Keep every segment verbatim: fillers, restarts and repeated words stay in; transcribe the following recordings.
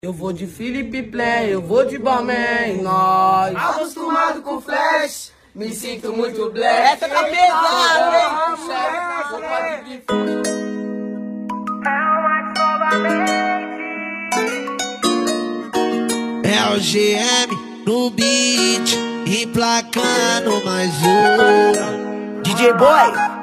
Eu vou de Felipe Play, eu vou de Balmain, nós. Acostumado com flash, me sinto muito black. Essa tá pesada, hein? É o G M no beat, emplacando mais um. D J Boy.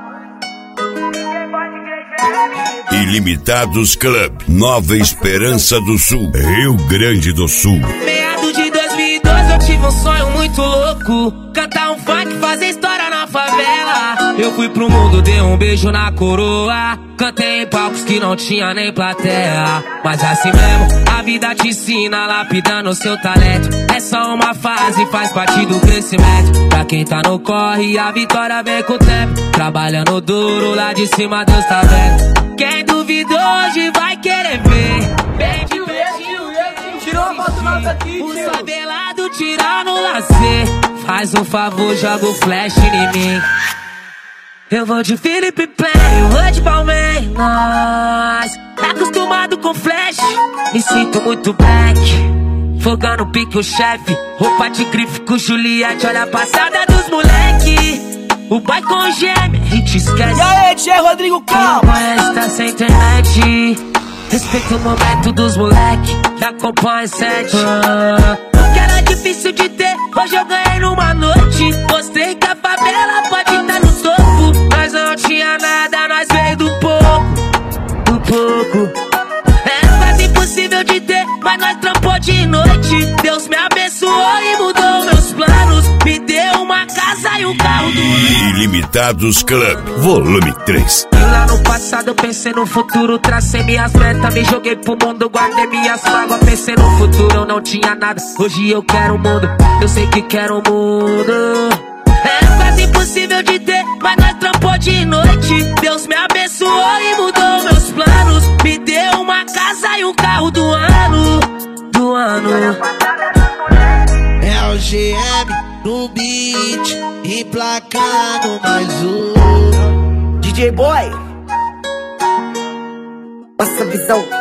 Ilimitados Club, Nova Esperança do Sul, Rio Grande do Sul. Meados de dois mil e doze eu tive um sonho muito louco, cantar um funk, fazer história na favela. Eu fui pro mundo, dei um beijo na coroa, cantei em palcos que não tinha nem plateia. Mas assim mesmo, a vida te ensina, lapidando seu talento. É só uma fase, faz parte do crescimento. Pra quem tá no corre, a vitória vem com o tempo. Trabalhando duro, lá de cima Deus tá vendo. Quem duvidou hoje vai querer ver. Bem de pertinho, tirou a foto nossa aqui, o sabelado tirar no lazer. Faz um favor, joga o flash em mim. Eu vou de Felipe Play, eu vou de Balmain, nós. Tá acostumado com flash, me sinto muito black. Fogando pique o chefe, roupa de grife com Juliette. Olha a passada dos moleque, o boy com gêmeo, a gente esquece. E aí, Tchê Rodrigo, calma. Quem conhece tá sem internet, respeita o momento dos moleque, da acompanha sete. O que era difícil de ter, hoje eu ganhei numa noite. Mostrei que a favela pode estar no topo. Nós não tinha nada, nós veio do pouco, do pouco. É quase impossível de ter, mas nós trampou de noite. Deus me abençoou e mudou meus planos. Me deu uma casa e um carro do ano. Ilimitados Club, volume três. E lá no passado eu pensei no futuro, tracei minhas metas, me joguei pro mundo, guardei minhas mágoas. Pensei no futuro, eu não tinha nada, hoje eu quero o mundo, eu sei que quero o mundo. É quase impossível de ter, mas nós trampou de noite. Deus me abençoou e mudou meus planos. Me deu uma casa e um carro do ano, do ano. É o G M no beat, emplacando mais um. D J Boy. Nossa visão.